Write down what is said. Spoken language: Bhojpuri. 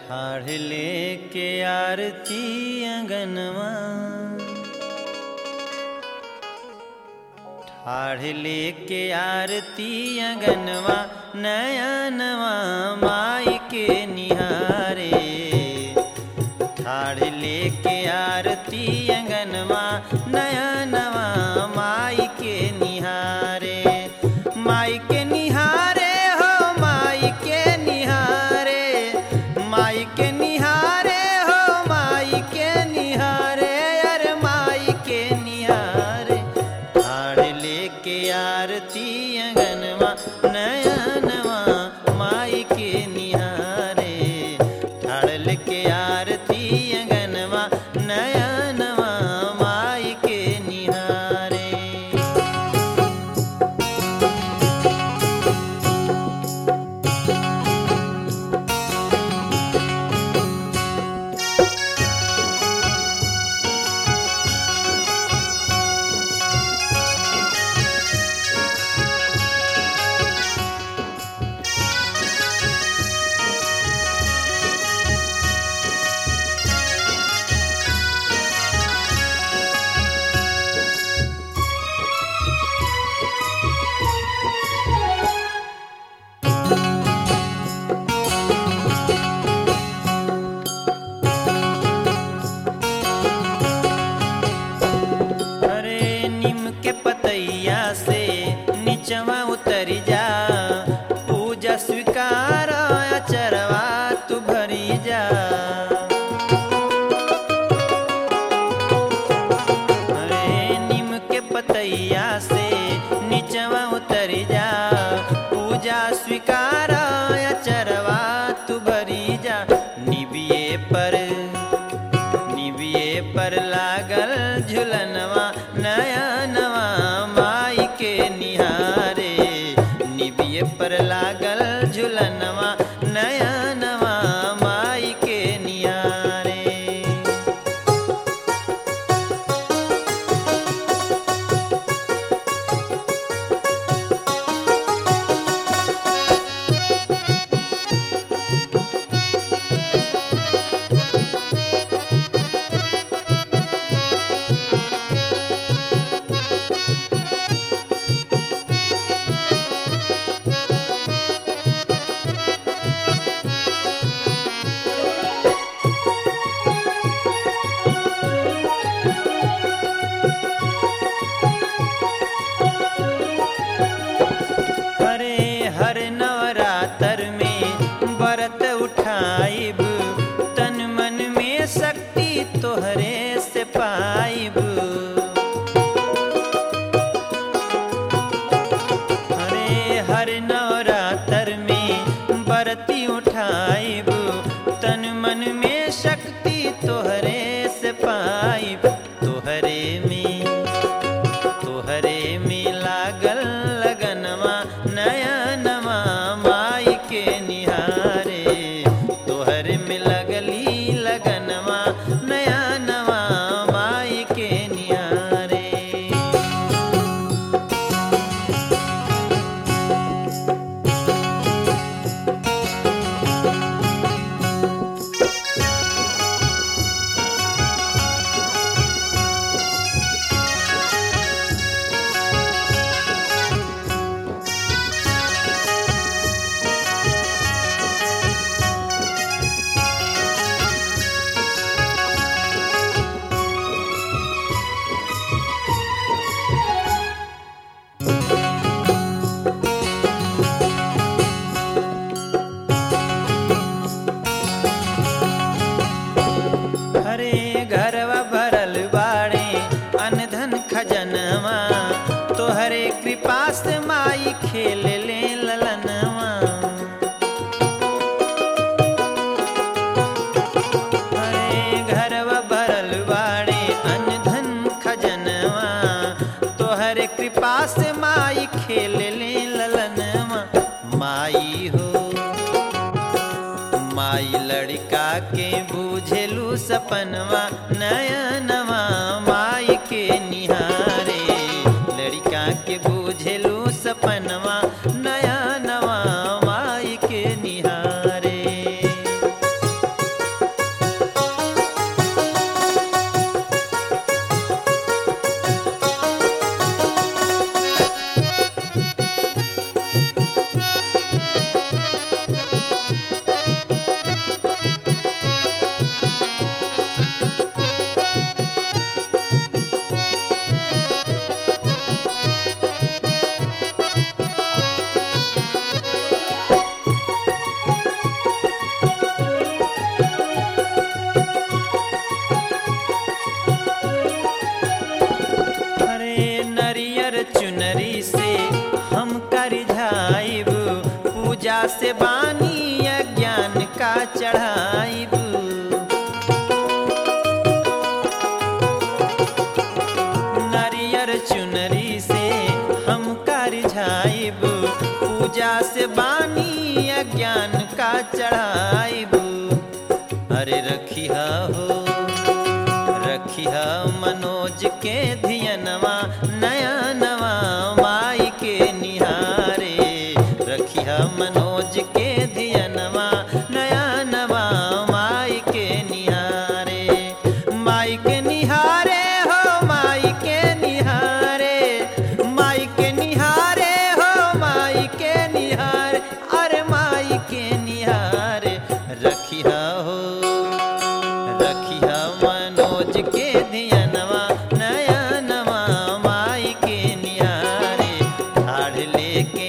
ठाढ़ लेके आरती अंगनवा, ठाढ़ लेके आरती अंगनवा, नयनवा माई के निहारे। ठाढ़ लेके आरती अंगनवा, नयनवा माई के निहारे। माई के निहारे हो माई के निहारे, माई के निहारे हो माई के निहारे, अरे माई के निहारे। ठाढ़ लेके आरती अंगनवा, नयनवा माई के निहारे। ठाढ़ लेके आरती अंगनवा, नयनवा माई के निहारे। से नीचवा उतर जा, पूजा स्वीकार अचरवा तू भरी जा। अरे नीम के पतैया से नीचवा उतर जा, पूजा स्वीकार अचरवा तू भरी जा। निबिये पर लागल झुलनवा, नयनवा माई के निहारे। निबिये पर लागल झुलनवा, नयनवा माई के निहारे। हर नवरात्र में व्रत उठाइब, तन मन में शक्ति तोहरे से पाइब। अरे हर नवरात्र में व्रती उठाइब, तन मन में शक्ति तोहरे से पाइब। तोहरे में लागल लगनवा, नयनवा माई के निहारे। तोहरे में लगली लगनवा, नयनवा माई के निहारे। घरवा भरल बाड़े अनधन खजनवा, तोहरे कृपा से माई खेल ले ललनवा। अरे घरवा भरल बाड़े अनधन खजनवा, तोहरे कृपा से माई खेल ले ललनवा। माई हो माई लड़का के बूझेलू सपनवा, नयनवा माई के निहारे। लड़का के बूझेलू सपनवा, नयनवा माई के निहारे। अरे रखिया हो रखिया मनोज के धियनवा नया नवा माई के निहारे रखिया मनोज के धियनवा नया नवा माई के निहारे माई के निहारे हो माई के निहारे माई के निहारे हो माई के निहारे अरे माई के निहारे रखिया हो रखिया मनोज के धियनवा नया नवा माई के निहारे ठाड़ लेके